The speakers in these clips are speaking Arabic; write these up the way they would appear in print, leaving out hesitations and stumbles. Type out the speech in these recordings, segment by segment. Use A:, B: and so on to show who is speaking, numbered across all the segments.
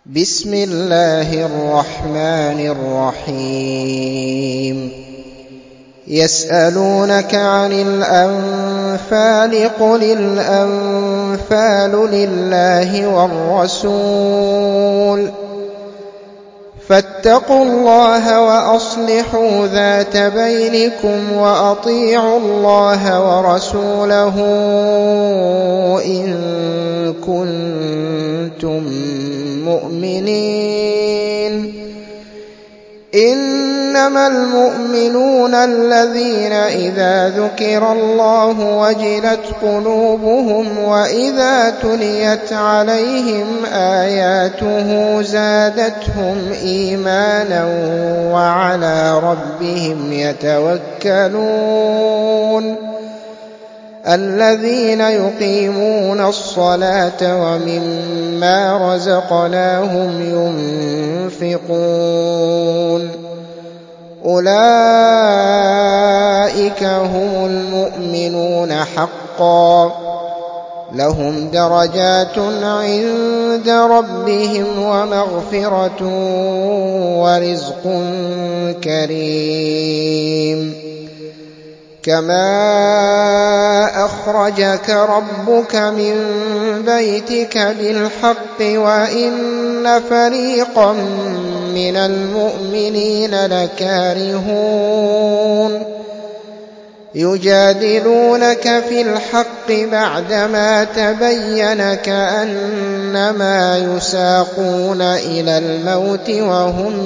A: بسم الله الرحمن الرحيم يسألونك عن الأنفال قل الأنفال لله والرسول فاتقوا الله وأصلحوا ذات بينكم وأطيعوا الله ورسوله إن كنتم مؤمنين إنما المؤمنون الذين إذا ذكر الله وجلت قلوبهم وإذا تليت عليهم آياته زادتهم إيمانا وعلى ربهم يتوكلون الذين يقيمون الصلاة ومما رزقناهم ينفقون أولئك هم المؤمنون حقا لهم درجات عند ربهم ومغفرة ورزق كريم كما أخرجك ربك من بيتك بالحق وإن فريقا من المؤمنين لكارهون يجادلونك في الحق بعدما تبين كأنما يساقون إلى الموت وهم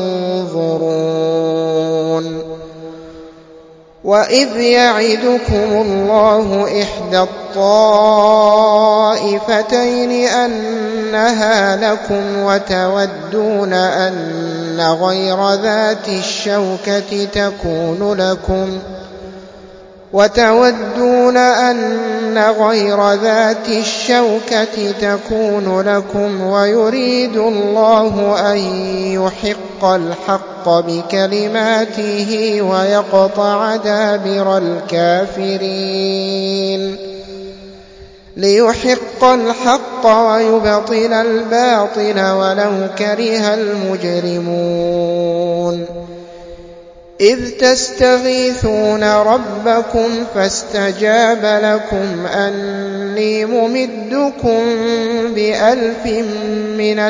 A: ينظرون وإذ يعدكم الله إحدى الطائفتين أنها لكم وتودون أن غير ذات الشوكة تكون لكم ويريد الله أن يحق الحق بكلماته ويقطع دابر الكافرين ليحق الحق ويبطل الباطل ولو كره المجرمون إذ تستغيثون ربكم فاستجاب لكم أني ممدكم ب1000 من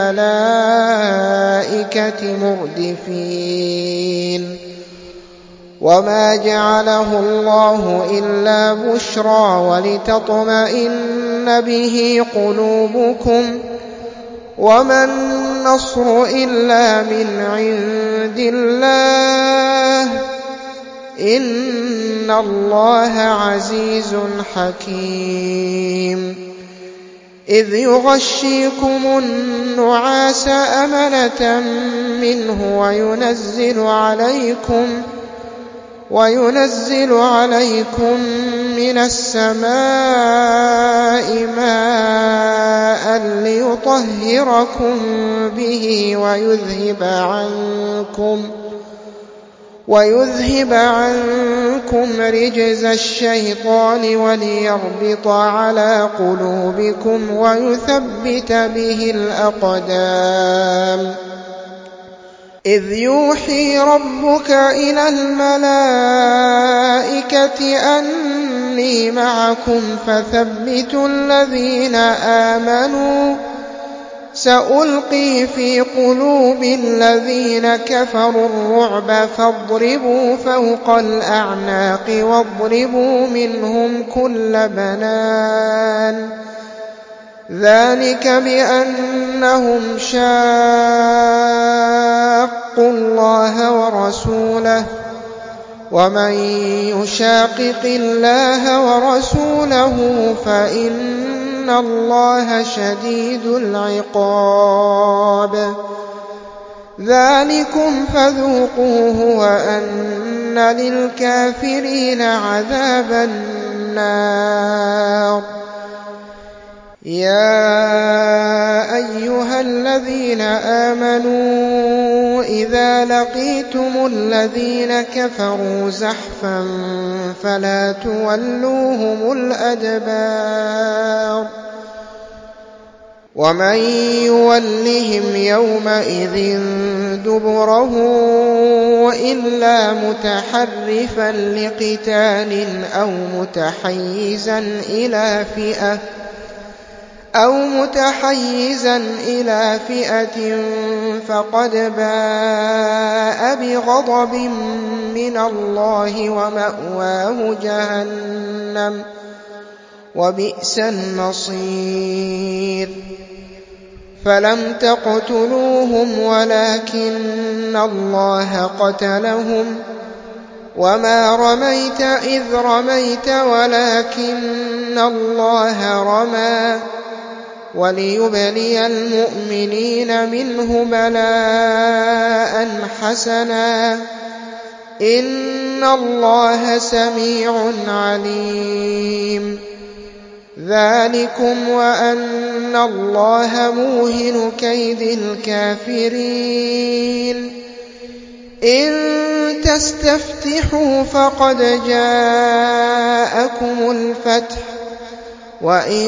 A: الملائكة مردفين وما جعله الله إلا بشرى ولتطمئن به قلوبكم وما النصر إلا من عند الله إن الله عزيز حكيم إذ يغشيكم النعاس أمنة منه وينزل عليكم من السماء ماء ليطهركم به ويذهب عنكم رجز الشيطان وليربط على قلوبكم ويثبت به الأقدام إذ يوحي ربك إلى الملائكة أني معكم فثبتوا الذين آمنوا سألقي في قلوب الذين كفروا الرعب فاضربوا فوق الأعناق واضربوا منهم كل بنان ذلك بأنهم شاقوا الله ورسوله ومن يشاقق الله ورسوله فإن الله شديد العقاب ذلكم فذوقوه وأن للكافرين عذاب النار يا أيها الذين آمنوا إذا لقيتم الذين كفروا زحفا فلا تولوهم الأدبار ومن يولهم يومئذ دبره إلا متحرفا لقتال أو متحيزا إلى فئة فقد باء بغضب من الله ومأواه جهنم وبئس المصير فلم تقتلوهم ولكن الله قتلهم وما رميت إذ رميت ولكن الله رمى وليبلي المؤمنين منه بلاء حسنا إن الله سميع عليم ذلكم وأن الله موهن كيد الكافرين إن تستفتحوا فقد جاءكم الفتح وإن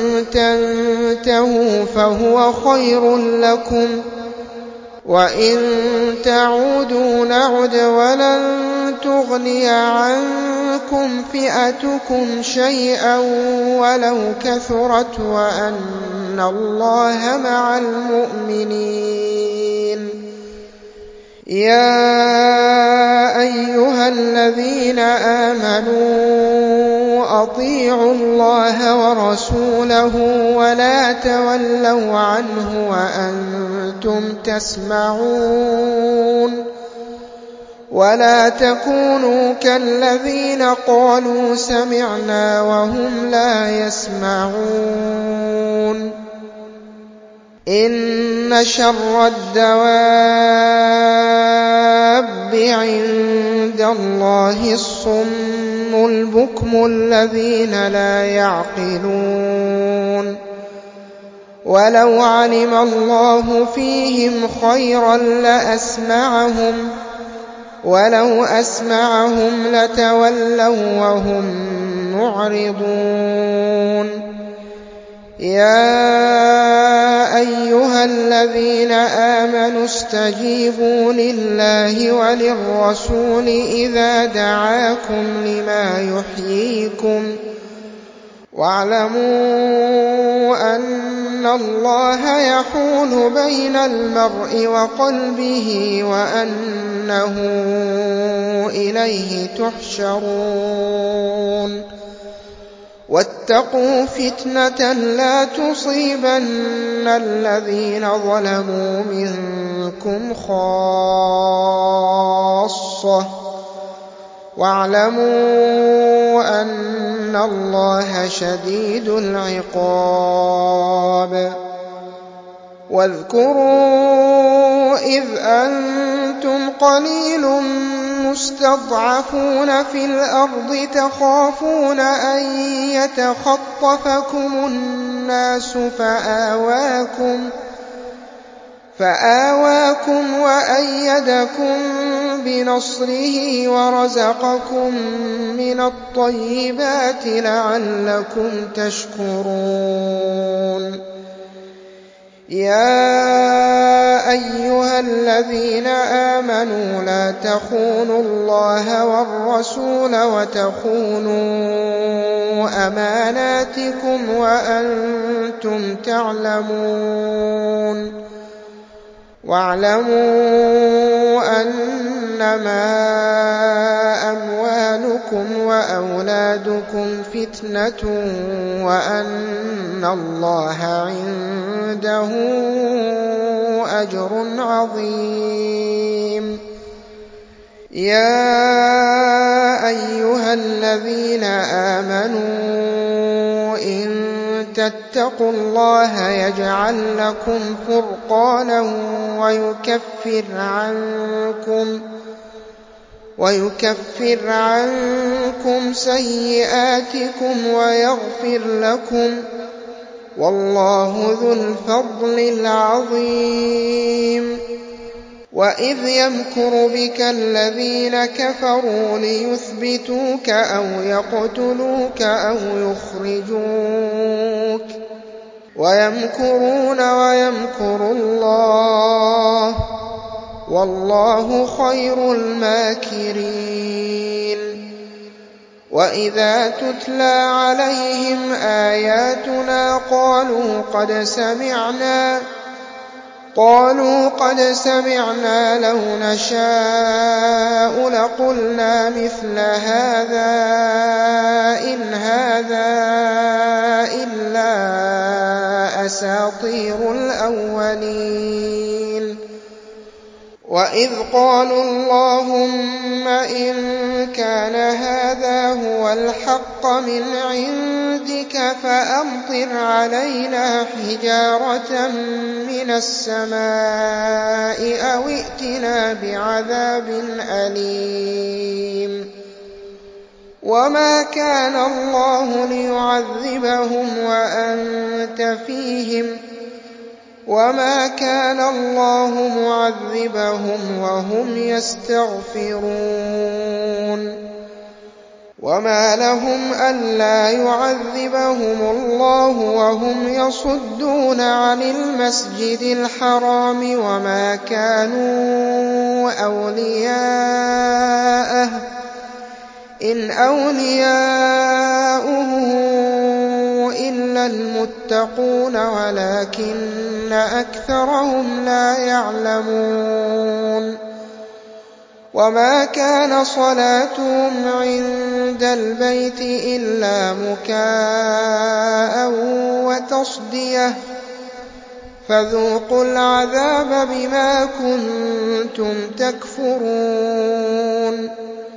A: تنتهوا فهو خير لكم وإن تعودوا نعد ولن تغني عنكم فئتكم شيئا ولو كثرت وأن الله مع المؤمنين يا أيها الذين آمنوا أطيعوا الله ورسوله ولا تولوا عنه وأنتم تسمعون ولا تكونوا كالذين قالوا سمعنا وهم لا يسمعون إن شر الدواب عند الله الصم البكم الذين لا يعقلون ولو علم الله فيهم خيرا لأسمعهم ولو أسمعهم لتولوا وهم معرضون يا أيها الذين آمنوا استجيبوا لله وللرسول إذا دعاكم لما يحييكم واعلموا أن الله يحول بين المرء وقلبه وأنه إليه تحشرون واتقوا فتنة لا تصيبن الذين ظلموا منكم خاصة واعلموا أن الله شديد العقاب واذكروا إذ أنتم قليل مستضعفون في الأرض تخافون أن يتخطفكم الناس فآواكم وأيدكم بنصره ورزقكم من الطيبات لعلكم تشكرون يا أيها الذين آمنوا لا تخونوا الله والرسول وتخونوا أماناتكم وأنتم تعلمون واعلموا أنما أموالكم وأولادكم فتنة وأن الله عنده أجر عظيم يا أيها الذين آمنوا إن تتقوا الله يجعل لكم فرقانا ويكفر عنكم سيئاتكم ويغفر لكم والله ذو الفضل العظيم وإذ يمكر بك الذين كفروا ليثبتوك أو يقتلوك أو يخرجوك ويمكرون ويمكر الله والله خير الماكرين. وإذا تتلى عليهم آياتنا قالوا قد سمعنا لو نشاء لقلنا مثل هذا إن هذا إلا أساطير الأولين. وإذ قالوا اللهم إن كان هذا هو الحق من عندك فأمطر علينا حجارة من السماء أو ائتنا بعذاب أليم. وما كان الله ليعذبهم وأنت فيهم وما كان الله معذبهم وهم يستغفرون. وما لهم ألا يعذبهم الله وهم يصدون عن المسجد الحرام وما كانوا أولياءه إن أولياؤه إلا المتقون ولكن أكثرهم لا يعلمون. وما كان صلاتهم عند البيت إلا مكاء وتصدية فذوقوا العذاب بما كنتم تكفرون.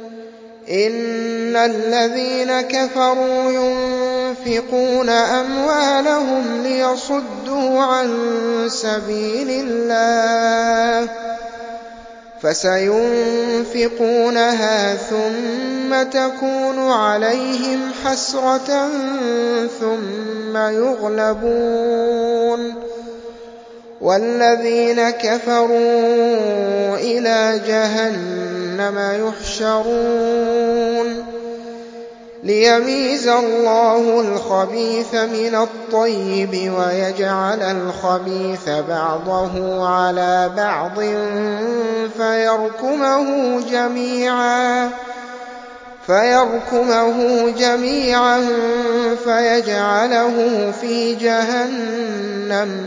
A: إن الذين كفروا ينفقون أموالهم ليصدوا عن سبيل الله فسينفقونها ثم تكون عليهم حسرة ثم يغلبون والذين كفروا إلى جهنم يحشرون ليميز الله الخبيث من الطيب ويجعل الخبيث بعضه على بعض فيركمه جميعا فيجعله في جهنم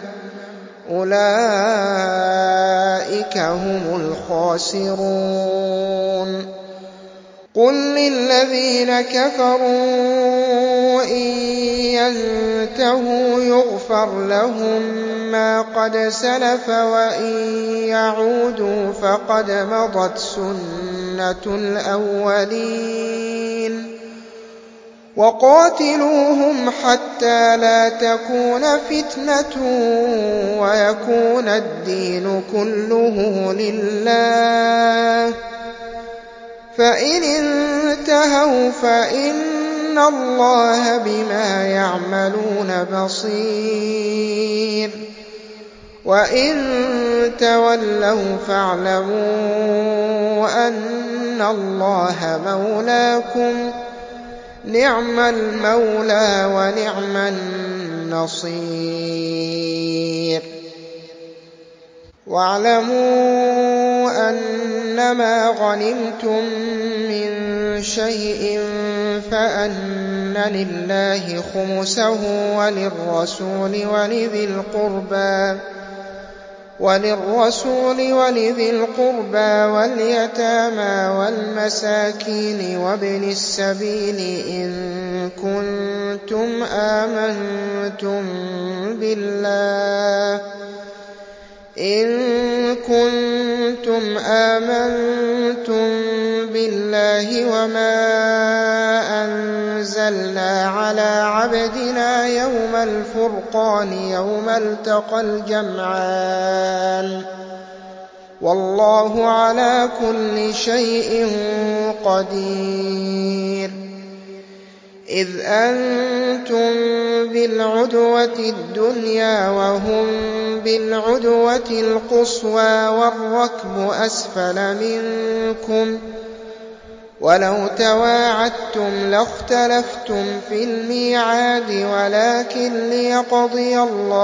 A: أولئك هم الخاسرون. قل للذين كفروا إن ينتهوا يغفر لهم ما قد سلف وإن يعودوا فقد مضت سنة الأولين. وقاتلوهم حتى لا تكون فتنة ويكون الدين كله لله فإن انتهوا فإن الله بما يعملون بصير. وإن تولوا فاعلموا أن الله مولاكم نعم المولى ونعم النصير. واعلموا أنما غنمتم من شيء فأن لله خمسه وللرسول ولذي القربى واليتامى والمساكين وابن السبيل إن كنتم آمنتم بالله وما أنزلنا على عبدنا يوم الفرقان يوم التقى الجمعان والله على كل شيء قدير. إذ أنتم بالعدوة الدنيا وهم بالعدوة القصوى والركب أسفل منكم وَلَوْ تَوَاعَدتُّمْ لَاخْتَلَفْتُمْ فِي الْمِيعَادِ وَلَٰكِن لِّيَقْضِيَ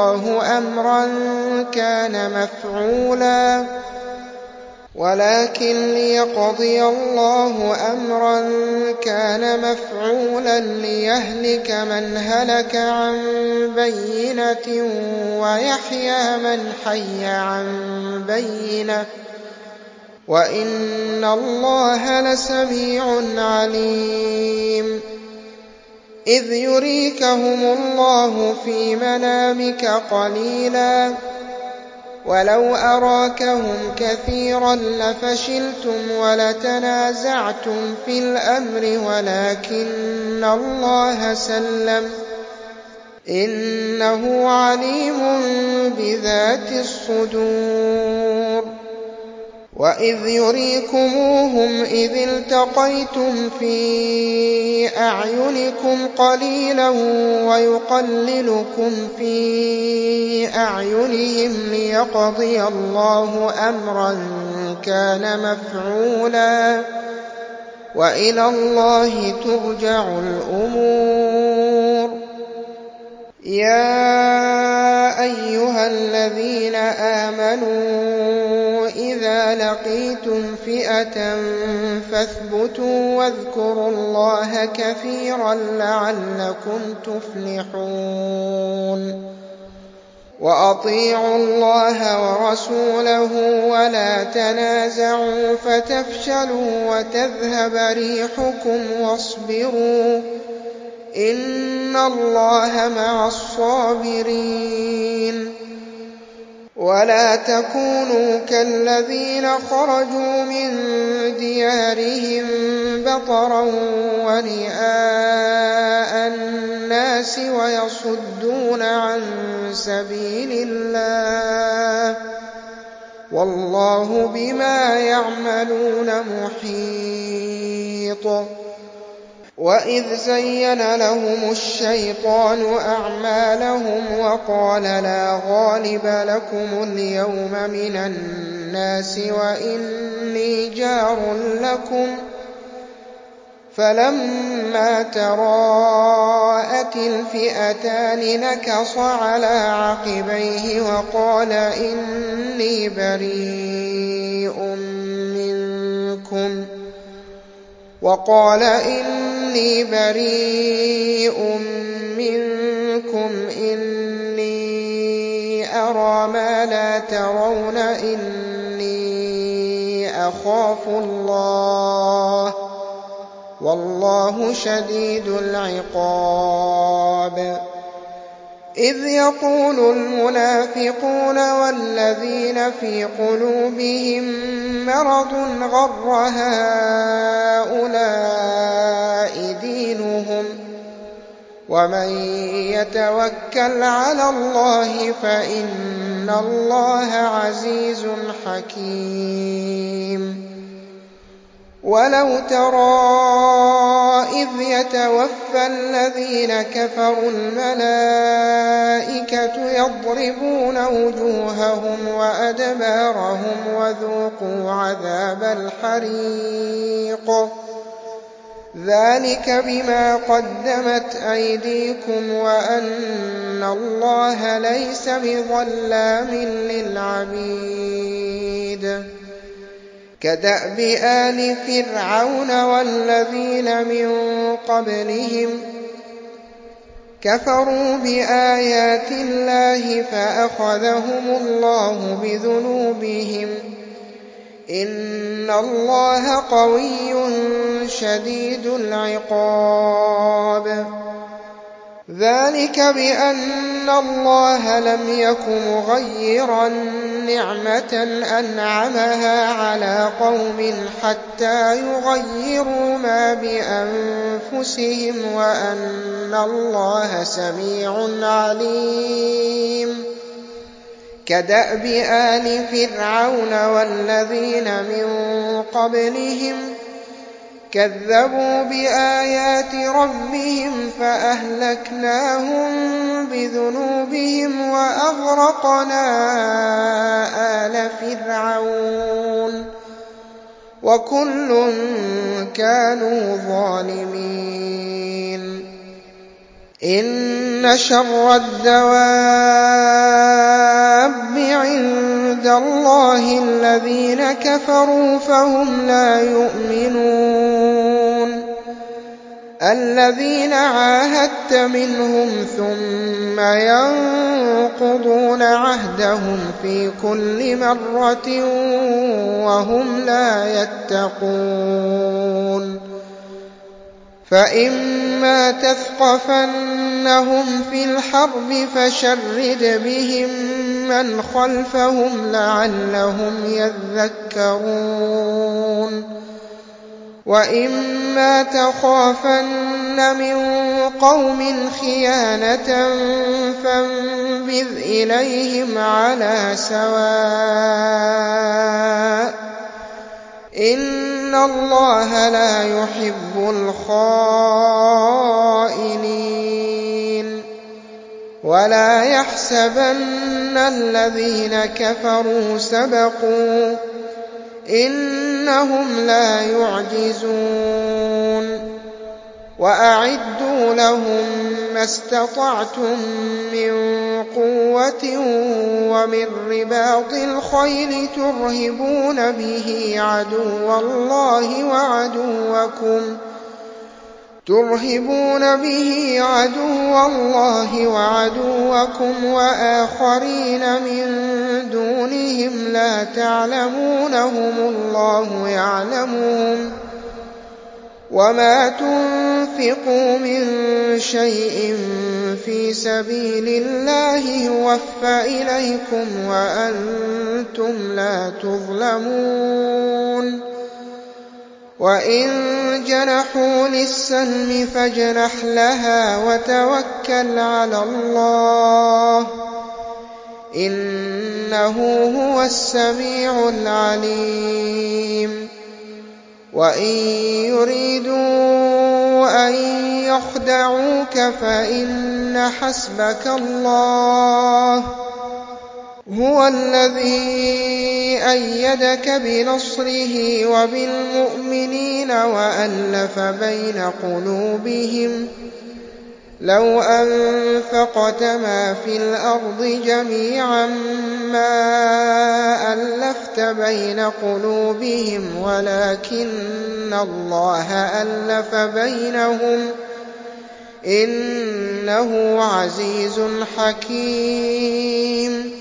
A: اللَّهُ أَمْرًا كَانَ مَفْعُولًا لِّيَهْلِكَ مَنْ هَلَكَ عَن بَيِّنَةٍ وَيَحْيَىٰ مَنْ حَيَّ عَن بَيِّنَةٍ ۗ وَإِنَّ اللَّهَ لَسَمِيعٌ عَلِيمٌ إِذْ يُرِيكَهُمُ اللَّهُ فِي مَنَامِكَ قَلِيلًا وَلَوْ أَرَاكَهُمْ كَثِيرًا لَّفَشِلْتُمْ وَلَتَنَازَعْتُمْ فِي الْأَمْرِ وَلَٰكِنَّ اللَّهَ سَلَّمَ ۗ إِنَّهُ عَلِيمٌ بِذَاتِ الصُّدُورِ وَإِذْ يُرِيكُمُوهُمْ إِذِ الْتَقَيْتُمْ فِي أَعْيُنِكُمْ قَلِيلًا وَيُقَلِّلُكُمْ فِي أَعْيُنِهِمْ لِيَقْضِيَ اللَّهُ أَمْرًا كَانَ مَفْعُولًا ۗ وَإِلَى اللَّهِ تُرْجَعُ الْأُمُورُ يَا أَيُّهَا الَّذِينَ آمَنُوا إِذَا لَقِيتُمْ فِئَةً فَاثْبُتُوا وَاذْكُرُوا اللَّهَ كَثِيرًا لَّعَلَّكُمْ تُفْلِحُونَ وَأَطِيعُوا اللَّهَ وَرَسُولَهُ وَلَا تَنَازَعُوا فَتَفْشَلُوا وَتَذْهَبَ رِيحُكُمْ وَاصْبِرُوا إِنَّ اللَّهَ مَعَ الصَّابِرِينَ وَلَا تَكُونُوا كَالَّذِينَ خَرَجُوا مِن دِيَارِهِم بَطَرًا وَرِئَاءَ النَّاسِ وَيَصُدُّونَ عَن سَبِيلِ اللَّهِ ۗ وَاللَّهُ بِمَا يَعْمَلُونَ مُحِيطٌ وَإِذْ زَيَّنَ لَهُمُ الشَّيْطَانُ أَعْمَالَهُمْ وَقَالَ لَا غَالِبَ لَكُمُ الْيَوْمَ مِنَ النَّاسِ وَإِنِّي جَارٌ لَّكُمْ ۖ فَلَمَّا تَرَاءَتِ الْفِئَتَانِ نَكَصَ عَلَىٰ عَقِبَيْهِ وَقَالَ إِنِّي بَرِيءٌ مِّنكُمْ إِنِّي أَرَىٰ مَا لَا تَرَوْنَ إِنِّي أَخَافُ اللَّهَ ۚ وَاللَّهُ شَدِيدُ الْعِقَابِ إِذْ يَقُولُ الْمُنَافِقُونَ وَالَّذِينَ فِي قُلُوبِهِم مَّرَضٌ غَرَّ هَٰؤُلَاءِ دِينُهُمْ ۗ وَمَن يَتَوَكَّلْ عَلَى اللَّهِ فَإِنَّ اللَّهَ عَزِيزٌ حَكِيمٌ وَلَوْ تَرَىٰ إِذْ يَتَوَفَّى الَّذِينَ كَفَرُوا الْمَلَائِكَةُ يَضْرِبُونَ وُجُوهَهُمْ وَأَدْبَارَهُمْ وَذُوقُوا عَذَابَ الْحَرِيقِ ذَٰلِكَ بِمَا قَدَّمَتْ أَيْدِيكُمْ وَأَنَّ اللَّهَ لَيْسَ بِظَلَّامٍ لِّلْعَبِيدِ كَدَأْبِ آلِ فِرْعَوْنَ وَالَّذِينَ مِن قَبْلِهِمْ ۚ كَفَرُوا بِآيَاتِ اللَّهِ فَأَخَذَهُمُ اللَّهُ بِذُنُوبِهِمْ ۗ إِنَّ اللَّهَ قَوِيٌّ شَدِيدُ الْعِقَابِ ذَٰلِكَ بِأَنَّ اللَّهَ لَمْ يَكُ مُغَيِّرًا نِّعْمَةً أَنْعَمَهَا عَلَىٰ قَوْمٍ حَتَّىٰ يُغَيِّرُوا مَا بِأَنفُسِهِمْ ۙ وَأَنَّ اللَّهَ سَمِيعٌ عَلِيمٌ كَدَأْبِ آلِ فِرْعَوْنَ وَالَّذِينَ مِن قَبْلِهِمْ ۚ كَذَّبُوا بِآيَاتِ رَبِّهِمْ فَأَهْلَكْنَاهُم بِذُنُوبِهِمْ وَأَغْرَقْنَا آلَ فِرْعَوْنَ وَكُلٌّ كَانُوا ظَالِمِينَ إِنَّ شَرَّ الدَّوَابِّ عِندَ اللَّهِ الَّذِينَ كَفَرُوا فَهُمْ لَا يُؤْمِنُونَ الَّذِينَ عَاهَدتَّ مِنْهُمْ ثُمَّ يَنقُضُونَ عَهْدَهُمْ فِي كُلِّ مَرَّةٍ وَهُمْ لَا يَتَّقُونَ فَإِمَّا تَثْقَفَنَّهُمْ فِي الْحَرْبِ فَشَرِّدْ بِهِم مَّنْ خَلْفَهُمْ لَعَلَّهُمْ يَذَّكَّرُونَ وَإِمَّا تَخَافَنَّ مِن قَوْمٍ خِيَانَةً فَانبِذْ إِلَيْهِمْ عَلَىٰ سَوَاءٍ ۚ إِنَّ اللَّهَ لَا يُحِبُّ الْخَائِنِينَ وَلَا يَحْسَبَنَّ الَّذِينَ كَفَرُوا سَبَقُوا ۚ إِنَّهُمْ لَا يُعْجِزُونَ وَأَعِدُّوا لَهُم مَّا اسْتَطَعْتُم مِّن قُوَّةٍ وَمِن رِّبَاطِ الْخَيْلِ تُرْهِبُونَ بِهِ عَدُوَّ اللَّهِ وَعَدُوَّكُمْ وَآخَرِينَ مِن دُونِهِمْ لَا تَعْلَمُونَهُمُ اللَّهُ يَعْلَمُهُمْ ۚ وَمَا تُنفِقُوا مِن شَيْءٍ فِي سَبِيلِ اللَّهِ يُوَفَّ إِلَيْكُمْ وَأَنتُمْ لَا تُظْلَمُونَ وَإِن جَنَحُوا لِلسَّلْمِ فَاجْنَحْ لَهَا وَتَوَكَّلْ عَلَى اللَّهِ ۚ إِنَّهُ هُوَ السَّمِيعُ الْعَلِيمُ وَإِن يُرِيدُوا أَن يَخْدَعُوكَ فَإِنَّ حَسْبَكَ اللَّهُ ۚ هُوَ الَّذِي أَيَّدَكَ بِنَصْرِهِ وَبِالْمُؤْمِنِينَ وَأَلَّفَ بَيْنَ قُلُوبِهِمْ ۚ لَوْ أَنفَقْتَ مَا فِي الْأَرْضِ جَمِيعًا مَّا أَلَّفْتَ بَيْنَ قُلُوبِهِمْ وَلَٰكِنَّ اللَّهَ أَلَّفَ بَيْنَهُمْ ۚ إِنَّهُ عَزِيزٌ حَكِيمٌ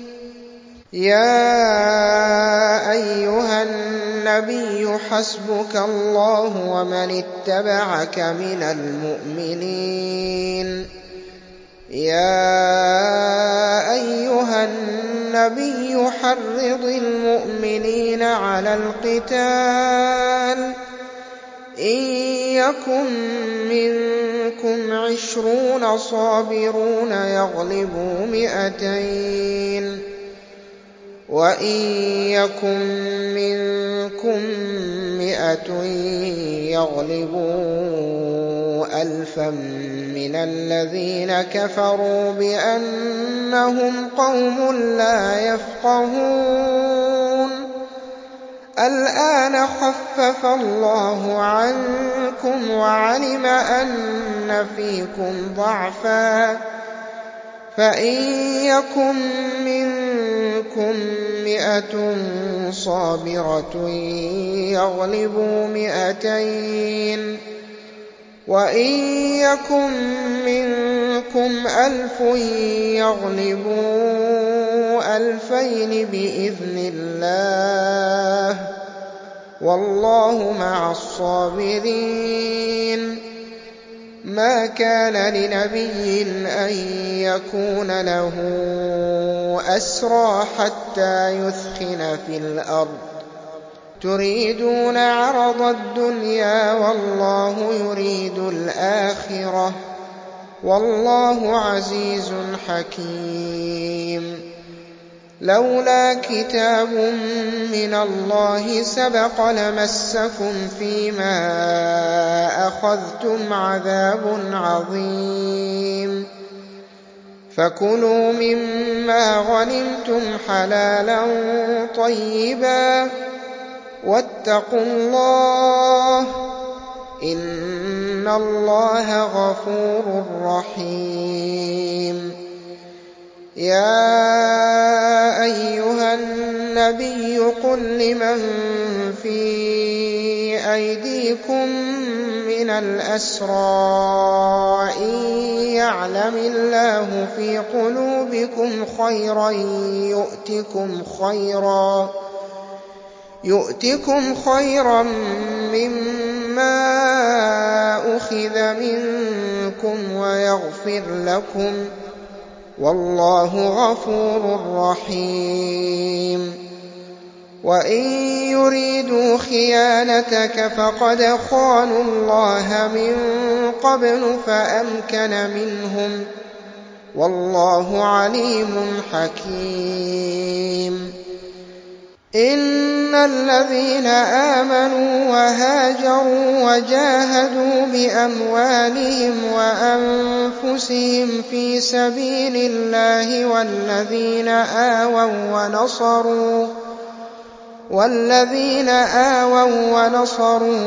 A: يَا أَيُّهَا النَّبِيُّ حَسْبُكَ اللَّهُ وَمَنِ اتَّبَعَكَ مِنَ الْمُؤْمِنِينَ يَا أَيُّهَا النَّبِيُّ حَرِّضِ الْمُؤْمِنِينَ عَلَى الْقِتَالِ ۚ إِن يَكُن مِّنكُمْ 20 صَابِرُونَ يَغْلِبُوا 200 ۚ وَإِن يَكُن مِّنكُم 100 يَغْلِبُوا 1000 مِّنَ الَّذِينَ كَفَرُوا بِأَنَّهُمْ قَوْمٌ لَّا يَفْقَهُونَ الْآنَ خَفَّفَ اللَّهُ عَنكُمْ وَعَلِمَ أَنَّ فِيكُمْ ضَعْفًا ۚ فَإِن يَكُن مِّنكُم 100 صَابِرَةٌ يَغْلِبُوا 200 ۚ وَإِن يَكُن مِّنكُمْ 1000 يَغْلِبُوا 2000 بِإِذْنِ اللَّهِ ۗ وَاللَّهُ مَعَ الصَّابِرِينَ مَا كَانَ لِنَبِيٍّ أَن يَكُونَ لَهُ أَسْرَىٰ حَتَّىٰ يُثْخِنَ فِي الْأَرْضِ ۚ تُرِيدُونَ عَرَضَ الدُّنْيَا وَاللَّهُ يُرِيدُ الْآخِرَةَ ۗ وَاللَّهُ عَزِيزٌ حَكِيمٌ لَّوْلَا كِتَابٌ مِّنَ اللَّهِ سَبَقَ لَمَسَّكُمْ فِيمَا أَخَذْتُمْ عَذَابٌ عَظِيمٌ فَكُلُوا مِمَّا غَنِمْتُمْ حَلَالًا طَيِّبًا واتقوا الله إن الله غفور رحيم. يا أيها النبي قل لمن في أيديكم من الأسرى إن يعلم الله في قلوبكم خيرا يؤتكم خيرا مما أخذ منكم ويغفر لكم والله غفور رحيم. وإن يريدوا خيانتك فقد خانوا الله من قبل فأمكن منهم والله عليم حكيم. إن الذين آمنوا وهاجروا وجاهدوا بأموالهم وأنفسهم في سبيل الله والذين آووا ونصروا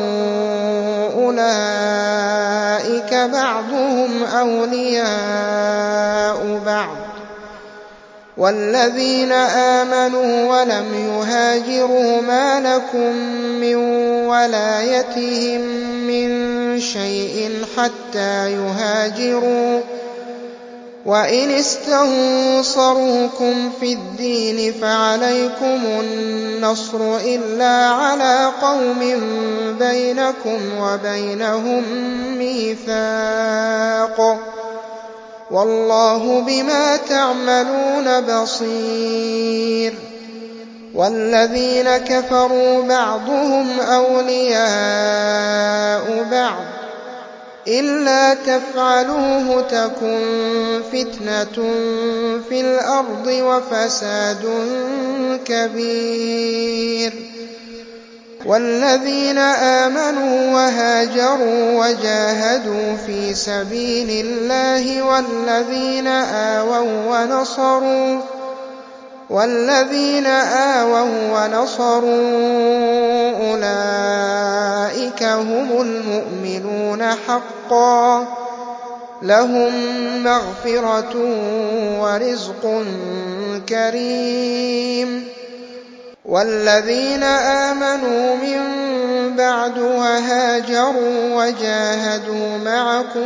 A: أولئك بعضهم أولياء بعض والذين آمنوا ولم يهاجروا ما لكم من ولايتهم من شيء حتى يهاجروا وإن استنصروكم في الدين فعليكم النصر إلا على قوم بينكم وبينهم ميثاق والله بما تعملون بصير. والذين كفروا بعضهم أولياء بعض إلا تفعلوه تكن فتنة في الأرض وفساد كبير. والذين آمنوا وهاجروا وجاهدوا في سبيل الله والذين آووا ونصروا أولئك هم المؤمنون حقا لهم مغفرة ورزق كريم. والذين آمنوا من بعد وهاجروا وجاهدوا معكم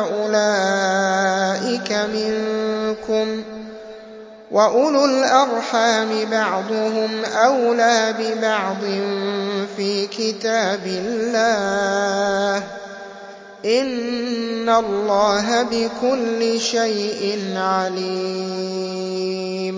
A: فأولئك منكم وأولو الأرحام بعضهم أولى ببعض في كتاب الله إن الله بكل شيء عليم.